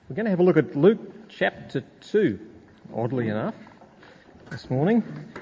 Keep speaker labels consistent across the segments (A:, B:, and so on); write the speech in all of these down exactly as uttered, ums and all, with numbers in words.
A: We're going to have a look at Luke chapter two, oddly enough, this morning,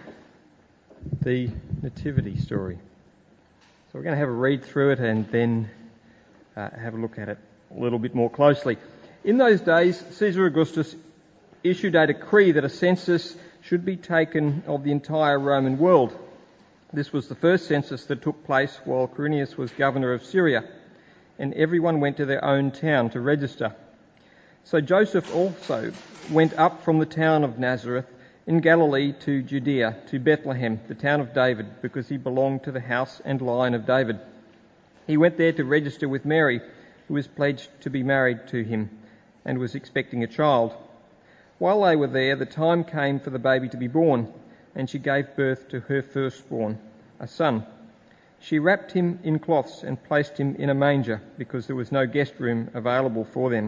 A: the nativity story. So we're going to have a read through it and then uh, have a look at it a little bit more closely. In those days, Caesar Augustus issued a decree that a census should be taken of the entire Roman world. This was the first census that took place while Quirinius was governor of Syria, and everyone went to their own town to register. So Joseph also went up from the town of Nazareth in Galilee to Judea, to Bethlehem, the town of David, because he belonged to the house and line of David. He went there to register with Mary, who was pledged to be married to him and was expecting a child. While they were there, the time came for the baby to be born, and she gave birth to her firstborn, a son. She wrapped him in cloths and placed him in a manger, because there was no guest room available for them.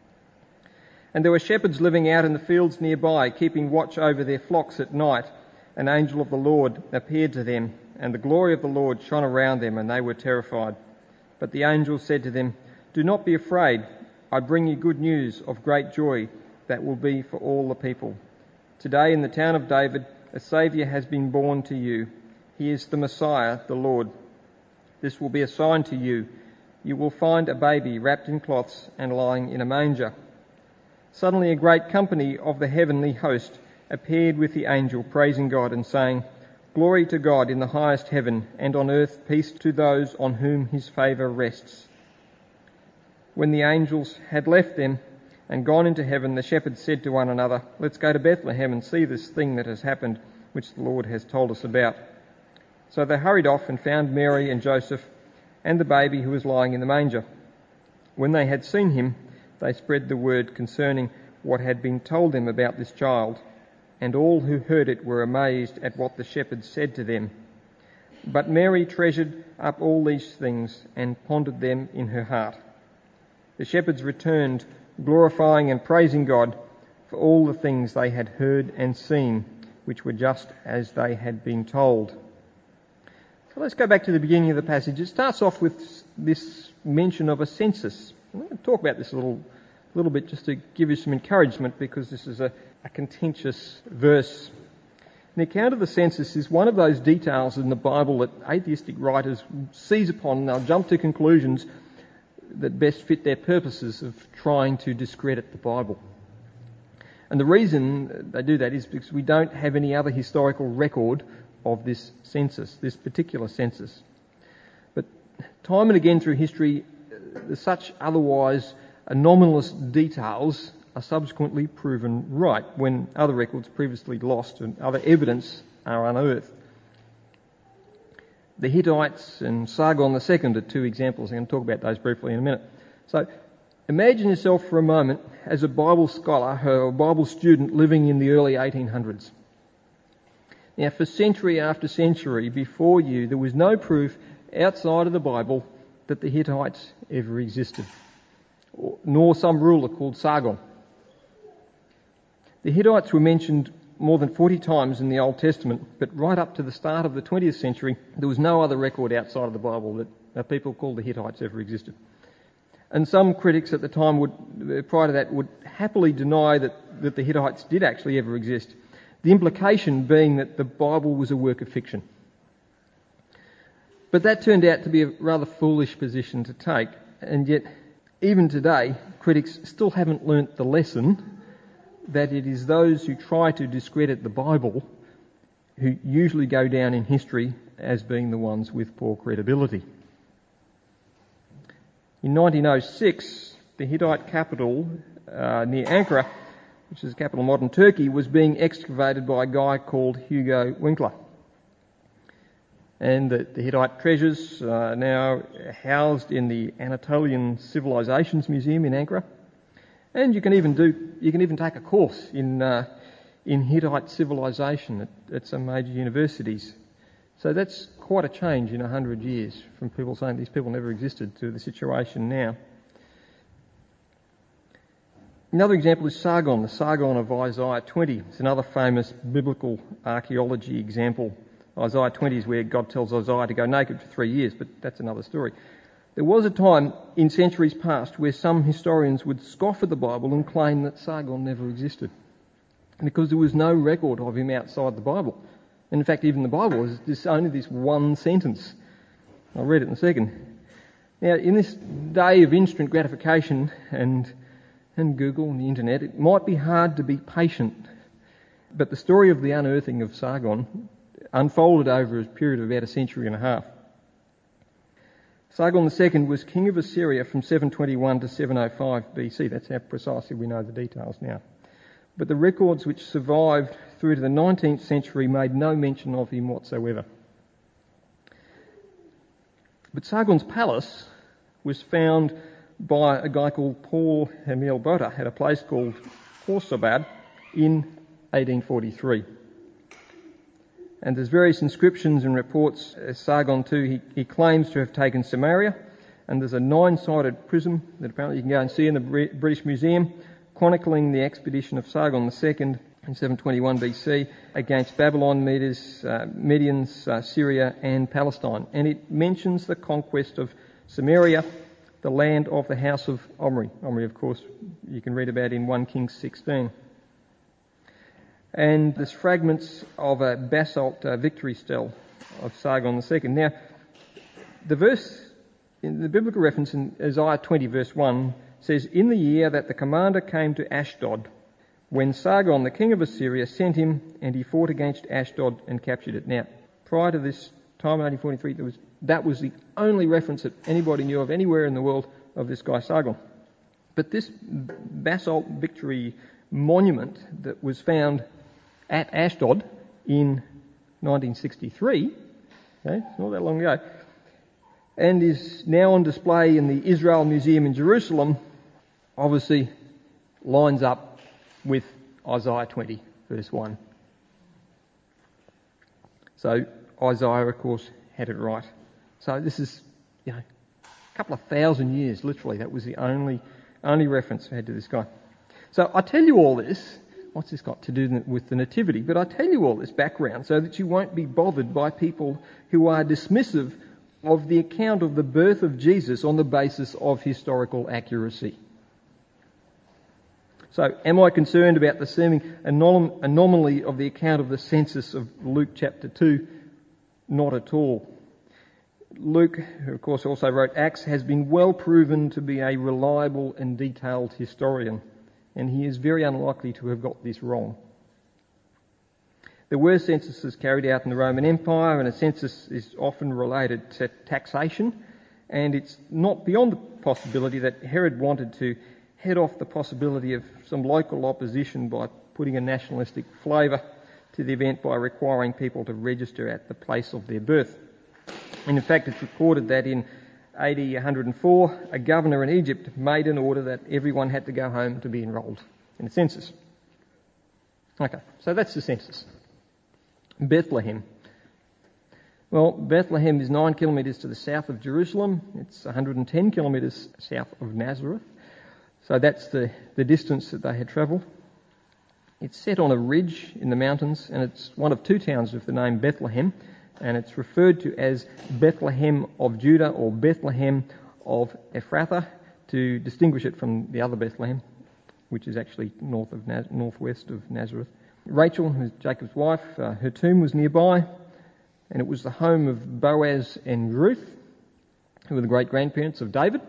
A: And there were shepherds living out in the fields nearby, keeping watch over their flocks at night. An angel of the Lord appeared to them, and the glory of the Lord shone around them, and they were terrified. But the angel said to them, "Do not be afraid. I bring you good news of great joy that will be for all the people. Today in the town of David, a Saviour has been born to you. He is the Messiah, the Lord. This will be a sign to you. You will find a baby wrapped in cloths and lying in a manger." Suddenly a great company of the heavenly host appeared with the angel, praising God and saying, "Glory to God in the highest heaven, and on earth peace to those on whom his favour rests." When the angels had left them and gone into heaven, the shepherds said to one another, "Let's go to Bethlehem and see this thing that has happened, which the Lord has told us about." So they hurried off and found Mary and Joseph and the baby who was lying in the manger. When they had seen him, they spread the word concerning what had been told them about this child, and all who heard it were amazed at what the shepherds said to them. But Mary treasured up all these things and pondered them in her heart. The shepherds returned, glorifying and praising God for all the things they had heard and seen, which were just as they had been told. So let's go back to the beginning of the passage. It starts off with this mention of a census. I'm going to talk about this a little, little bit just to give you some encouragement, because this is a, a contentious verse. The account of the census is one of those details in the Bible that atheistic writers seize upon, and they'll jump to conclusions that best fit their purposes of trying to discredit the Bible. And the reason they do that is because we don't have any other historical record of this census, this particular census. But time and again through history, such otherwise anomalous details are subsequently proven right when other records previously lost and other evidence are unearthed. The Hittites and Sargon the Second are two examples. I'm going to talk about those briefly in a minute. So imagine yourself for a moment as a Bible scholar or a Bible student living in the early eighteen hundreds. Now, for century after century before you, there was no proof outside of the Bible that the Hittites ever existed, nor some ruler called Sargon. The Hittites were mentioned more than forty times in the Old Testament, but right up to the start of the twentieth century, there was no other record outside of the Bible that, that people called the Hittites ever existed. And some critics at the time would, prior to that, would happily deny that, that the Hittites did actually ever exist, the implication being that the Bible was a work of fiction. But that turned out to be a rather foolish position to take, and yet even today critics still haven't learnt the lesson that it is those who try to discredit the Bible who usually go down in history as being the ones with poor credibility. In nineteen oh six, the Hittite capital uh, near Ankara, which is the capital of modern Turkey, was being excavated by a guy called Hugo Winkler. And the, the Hittite treasures are now housed in the Anatolian Civilizations Museum in Ankara. And you can even do, you can even take a course in uh, in Hittite civilization at, at some major universities. So that's quite a change in a hundred years from people saying these people never existed to the situation now. Another example is Sargon, the Sargon of Isaiah twenty. It's another famous biblical archaeology example. Isaiah twenty is where God tells Isaiah to go naked for three years, but that's another story. There was a time in centuries past where some historians would scoff at the Bible and claim that Sargon never existed, because there was no record of him outside the Bible. And in fact, even the Bible is this, only this one sentence. I'll read it in a second. Now, in this day of instant gratification and, and Google and the internet, it might be hard to be patient, but the story of the unearthing of Sargon unfolded over a period of about a century and a half. Sargon the Second was king of Assyria from seven twenty-one to seven oh five B C. That's how precisely we know the details now. But the records which survived through to the nineteenth century made no mention of him whatsoever. But Sargon's palace was found by a guy called Paul Emil Botta at a place called Horsobad in eighteen forty-three. And there's various inscriptions and reports. As Sargon the Second, he, he claims to have taken Samaria, and there's a nine-sided prism that apparently you can go and see in the British Museum, chronicling the expedition of Sargon the Second in seven twenty-one B C against Babylon, Medes, uh, Medians, uh, Syria and Palestine. And it mentions the conquest of Samaria, the land of the house of Omri. Omri, of course, you can read about in First Kings sixteen. And there's fragments of a basalt uh, victory stele of Sargon the Second. Now, the verse, in the biblical reference in Isaiah twenty verse one says, "In the year that the commander came to Ashdod, when Sargon the king of Assyria sent him, and he fought against Ashdod and captured it." Now, prior to this time, eighteen forty-three, there was, that was the only reference that anybody knew of anywhere in the world of this guy Sargon. But this basalt victory monument that was found at Ashdod in nineteen sixty-three, okay, it's not that long ago, and is now on display in the Israel Museum in Jerusalem, obviously lines up with Isaiah twenty verse one. So Isaiah, of course, had it right. So this is, you know, a couple of thousand years, literally, that was the only only reference we had to this guy. So I tell you all this. What's this got to do with the Nativity? But I tell you all this background so that you won't be bothered by people who are dismissive of the account of the birth of Jesus on the basis of historical accuracy. So, am I concerned about the seeming anom- anomaly of the account of the census of Luke chapter two? Not at all. Luke, who of course also wrote Acts, has been well proven to be a reliable and detailed historian, and he is very unlikely to have got this wrong. There were censuses carried out in the Roman Empire, and a census is often related to taxation, and it's not beyond the possibility that Herod wanted to head off the possibility of some local opposition by putting a nationalistic flavour to the event by requiring people to register at the place of their birth. And in fact, it's recorded that in A D one hundred four, a governor in Egypt made an order that everyone had to go home to be enrolled in a census. Okay, so that's the census. Bethlehem. Well, Bethlehem is nine kilometres to the south of Jerusalem. It's one hundred ten kilometres south of Nazareth. So that's the, the distance that they had travelled. It's set on a ridge in the mountains, and it's one of two towns with the name Bethlehem, and it's referred to as Bethlehem of Judah or Bethlehem of Ephrathah to distinguish it from the other Bethlehem, which is actually north of Naz- northwest of Nazareth. Rachel, who's Jacob's wife, uh, her tomb was nearby, and it was the home of Boaz and Ruth, who were the great-grandparents of David.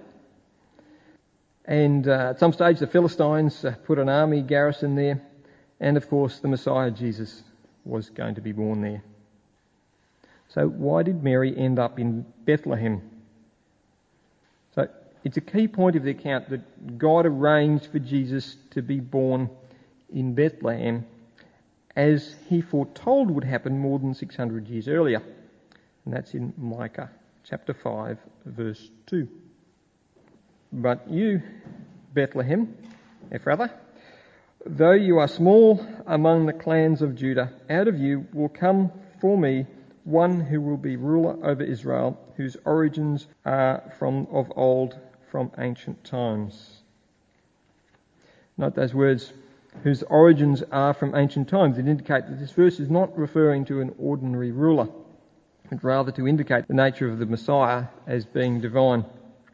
A: And uh, at some stage the Philistines uh, put an army garrison there, and of course the Messiah Jesus was going to be born there. So why did Mary end up in Bethlehem? So it's a key point of the account that God arranged for Jesus to be born in Bethlehem, as he foretold would happen more than six hundred years earlier. And that's in Micah chapter five, verse two. "But you, Bethlehem, Ephrathah, though you are small among the clans of Judah, out of you will come for me one who will be ruler over Israel, whose origins are from of old, from ancient times." Note those words, whose origins are from ancient times. It indicates that this verse is not referring to an ordinary ruler, but rather to indicate the nature of the Messiah as being divine.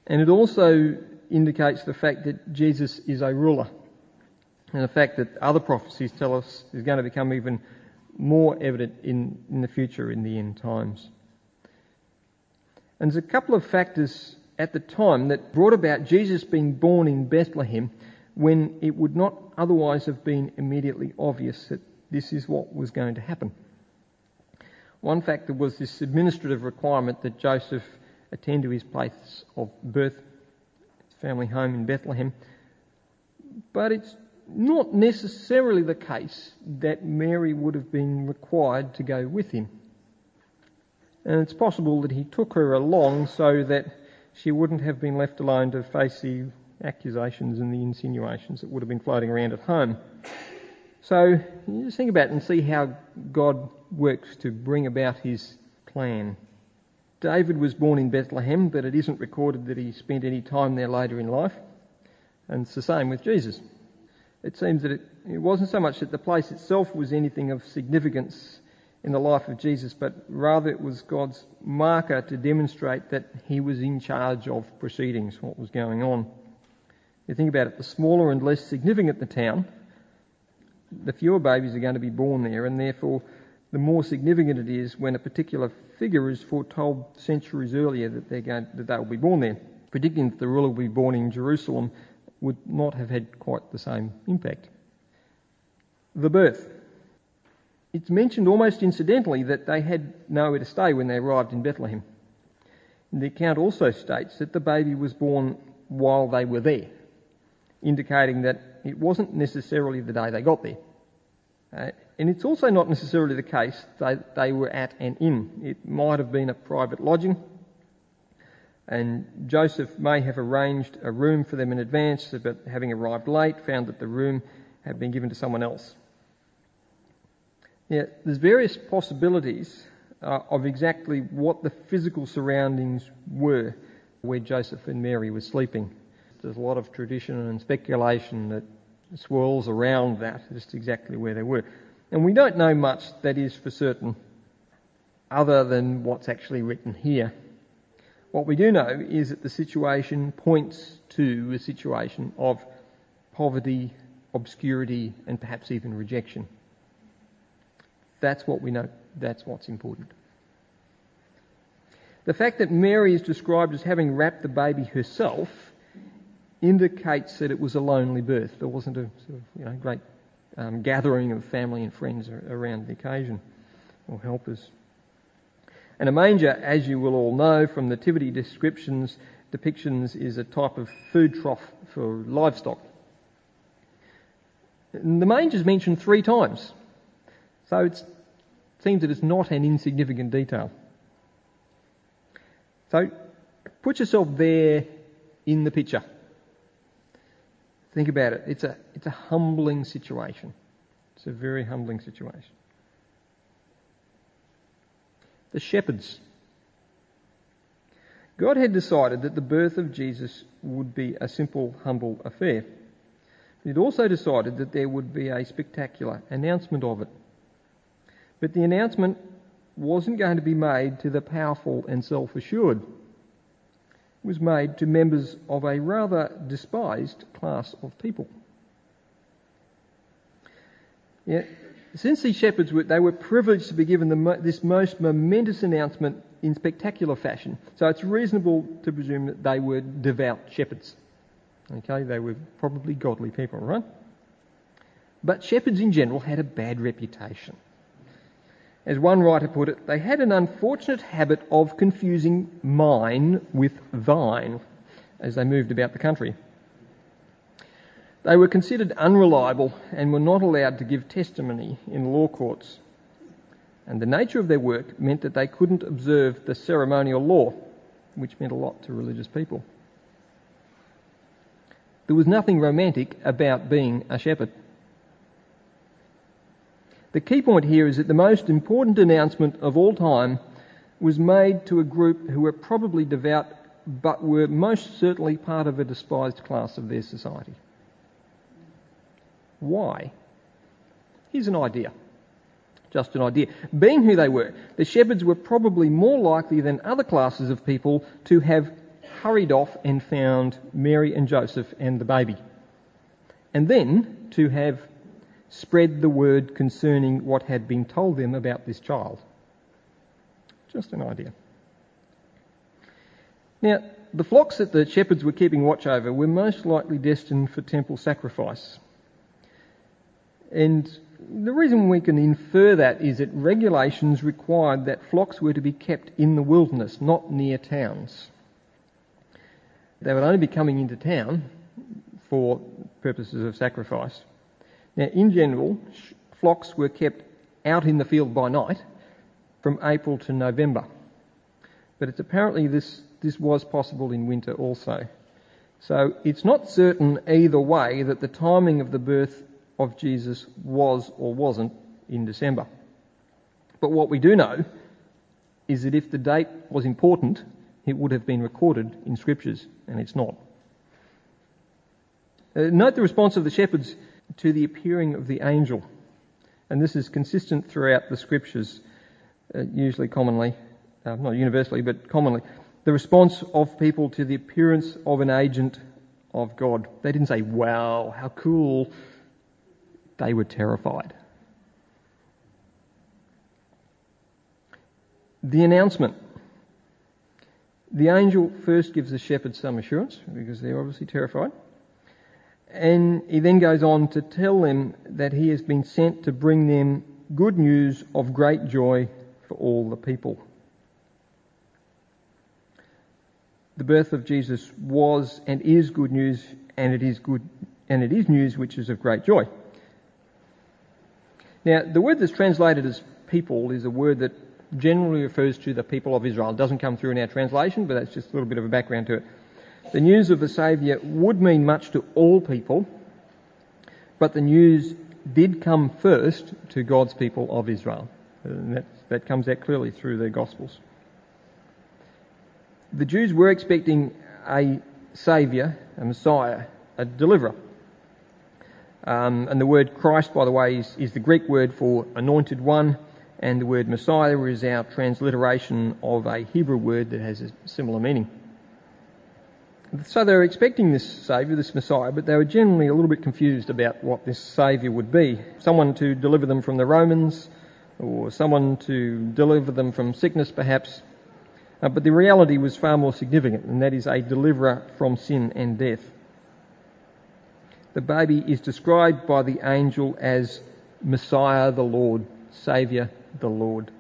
A: And it also indicates the fact that Jesus is a ruler, and the fact that other prophecies tell us is going to become even more evident in, in the future, in the end times. And there's a couple of factors at the time that brought about Jesus being born in Bethlehem when it would not otherwise have been immediately obvious that this is what was going to happen. One factor was this administrative requirement that Joseph attend to his place of birth, his family home in Bethlehem. But it's not necessarily the case that Mary would have been required to go with him. And it's possible that he took her along so that she wouldn't have been left alone to face the accusations and the insinuations that would have been floating around at home. So you just think about it and see how God works to bring about his plan. David was born in Bethlehem, but it isn't recorded that he spent any time there later in life. And it's the same with Jesus. It seems that it, it wasn't so much that the place itself was anything of significance in the life of Jesus, but rather it was God's marker to demonstrate that he was in charge of proceedings, what was going on. You think about it, the smaller and less significant the town, the fewer babies are going to be born there, and therefore the more significant it is when a particular figure is foretold centuries earlier that they're going that they will be born there. Predicting that the ruler will be born in Jerusalem would not have had quite the same impact. The birth. It's mentioned almost incidentally that they had nowhere to stay when they arrived in Bethlehem. The account also states that the baby was born while they were there, indicating that it wasn't necessarily the day they got there. Uh, and it's also not necessarily the case that they were at an inn. It might have been a private lodging, and Joseph may have arranged a room for them in advance, but having arrived late, found that the room had been given to someone else. Yeah, there's various possibilities uh, of exactly what the physical surroundings were where Joseph and Mary were sleeping. There's a lot of tradition and speculation that swirls around that, just exactly where they were. And we don't know much that is for certain other than what's actually written here. What we do know is that the situation points to a situation of poverty, obscurity, and perhaps even rejection. That's what we know. That's what's important. The fact that Mary is described as having wrapped the baby herself indicates that it was a lonely birth. There wasn't a sort of, you know, great um, gathering of family and friends around the occasion, or helpers. And a manger, as you will all know from nativity descriptions, depictions, is a type of food trough for livestock. And the manger is mentioned three times. So it seems that it's not an insignificant detail. So put yourself there in the picture. Think about it. It's a, it's a humbling situation. It's a very humbling situation. The shepherds. God had decided that the birth of Jesus would be a simple, humble affair. He'd also decided that there would be a spectacular announcement of it. But the announcement wasn't going to be made to the powerful and self-assured. It was made to members of a rather despised class of people. Yeah, since these shepherds were, they were privileged to be given the, this most momentous announcement in spectacular fashion, so it's reasonable to presume that they were devout shepherds. Okay, they were probably godly people, right? But shepherds in general had a bad reputation. As one writer put it, they had an unfortunate habit of confusing mine with thine as they moved about the country. They were considered unreliable and were not allowed to give testimony in law courts. And the nature of their work meant that they couldn't observe the ceremonial law, which meant a lot to religious people. There was nothing romantic about being a shepherd. The key point here is that the most important announcement of all time was made to a group who were probably devout but were most certainly part of a despised class of their society. Why? Here's an idea. Just an idea. Being who they were, the shepherds were probably more likely than other classes of people to have hurried off and found Mary and Joseph and the baby, and then to have spread the word concerning what had been told them about this child. Just an idea. Now, the flocks that the shepherds were keeping watch over were most likely destined for temple sacrifice. And the reason we can infer that is that regulations required that flocks were to be kept in the wilderness, not near towns. They would only be coming into town for purposes of sacrifice. Now, in general, flocks were kept out in the field by night from April to November. But it's apparently this, this was possible in winter also. So it's not certain either way that the timing of the birth of Jesus was or wasn't in December. But what we do know is that if the date was important, it would have been recorded in Scriptures, and it's not. Uh, note the response of the shepherds to the appearing of the angel. And this is consistent throughout the Scriptures, uh, usually commonly, uh, not universally, but commonly. The response of people to the appearance of an agent of God. They didn't say, wow, how cool. They were terrified. The announcement. The angel first gives the shepherds some assurance, because they're obviously terrified. And he then goes on to tell them that he has been sent to bring them good news of great joy for all the people. The birth of Jesus was and is good news, and it is good, and it is news which is of great joy. Now, the word that's translated as people is a word that generally refers to the people of Israel. It doesn't come through in our translation, but that's just a little bit of a background to it. The news of the Saviour would mean much to all people, but the news did come first to God's people of Israel. And that, that comes out clearly through the Gospels. The Jews were expecting a Saviour, a Messiah, a deliverer. Um, and the word Christ, by the way, is, is the Greek word for anointed one, and the word Messiah is our transliteration of a Hebrew word that has a similar meaning. So they were expecting this Saviour, this Messiah, but they were generally a little bit confused about what this Saviour would be. Someone to deliver them from the Romans, or someone to deliver them from sickness perhaps. Uh, but the reality was far more significant, and that is a deliverer from sin and death. The baby is described by the angel as Messiah the Lord, Saviour the Lord.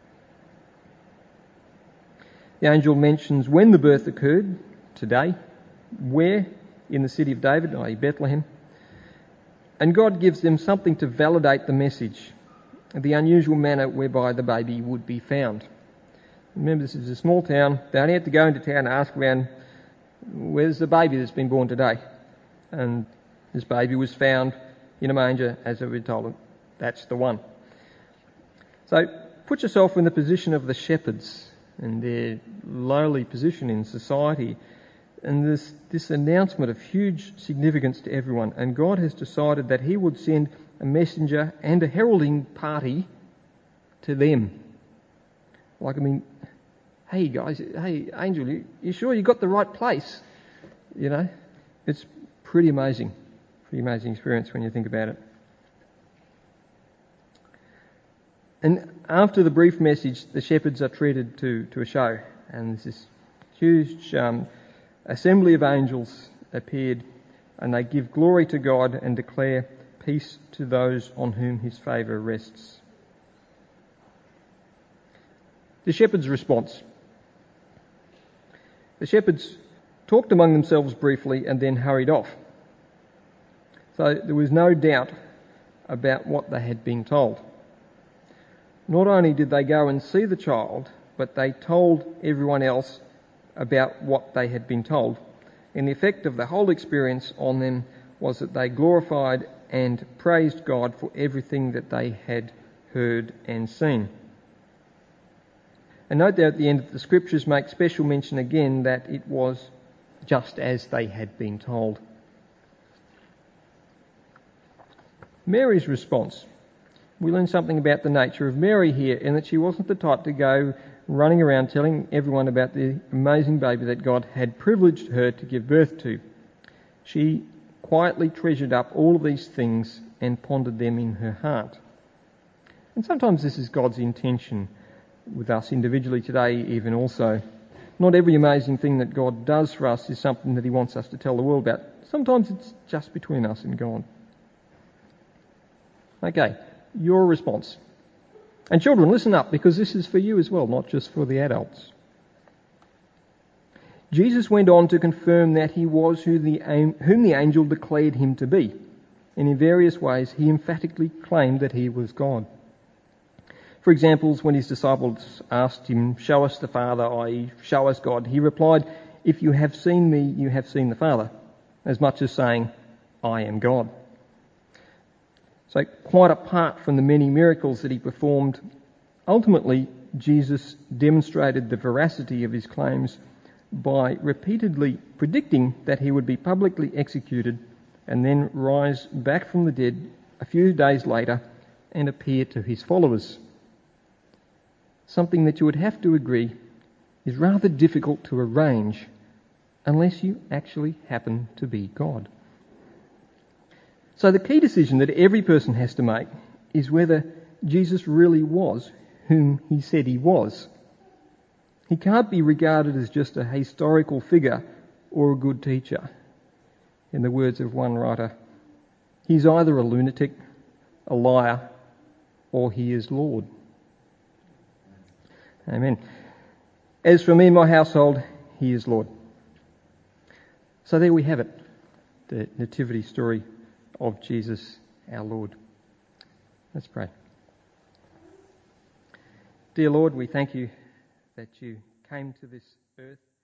A: The angel mentions when the birth occurred, today, where, in the city of David, that is Bethlehem, and God gives them something to validate the message, the unusual manner whereby the baby would be found. Remember, this is a small town. They only had to go into town and ask around, where's the baby that's been born today? And this baby was found in a manger, as we were told them. That's the one. So put yourself in the position of the shepherds and their lowly position in society, and this, this announcement of huge significance to everyone. And God has decided that he would send a messenger and a heralding party to them. Like, I mean, hey guys, hey angel, you, you sure you got the right place? You know, it's pretty amazing. Pretty amazing experience when you think about it. And after the brief message, the shepherds are treated to, to a show. And there's this huge um, assembly of angels appeared, and they give glory to God and declare peace to those on whom his favour rests. The shepherds' response. The shepherds talked among themselves briefly and then hurried off. So there was no doubt about what they had been told. Not only did they go and see the child, but they told everyone else about what they had been told. And the effect of the whole experience on them was that they glorified and praised God for everything that they had heard and seen. And note that at the end, the Scriptures make special mention again that it was just as they had been told. Mary's response. We learn something about the nature of Mary here, in that she wasn't the type to go running around telling everyone about the amazing baby that God had privileged her to give birth to. She quietly treasured up all of these things and pondered them in her heart. And sometimes this is God's intention with us individually today, even also. Not every amazing thing that God does for us is something that he wants us to tell the world about. Sometimes it's just between us and God. Okay, your response. And children, listen up, because this is for you as well, not just for the adults. Jesus went on to confirm that he was who the, whom the angel declared him to be. And in various ways, he emphatically claimed that he was God. For example, when his disciples asked him, "Show us the Father," that is, show us God, he replied, "If you have seen me, you have seen the Father," as much as saying, "I am God." So quite apart from the many miracles that he performed, ultimately Jesus demonstrated the veracity of his claims by repeatedly predicting that he would be publicly executed and then rise back from the dead a few days later and appear to his followers. Something that you would have to agree is rather difficult to arrange unless you actually happen to be God. So the key decision that every person has to make is whether Jesus really was whom he said he was. He can't be regarded as just a historical figure or a good teacher. In the words of one writer, he's either a lunatic, a liar, or he is Lord. Amen. As for me and my household, he is Lord. So there we have it, the nativity story of Jesus our Lord. Let's pray. Dear Lord, we thank you that you came to this earth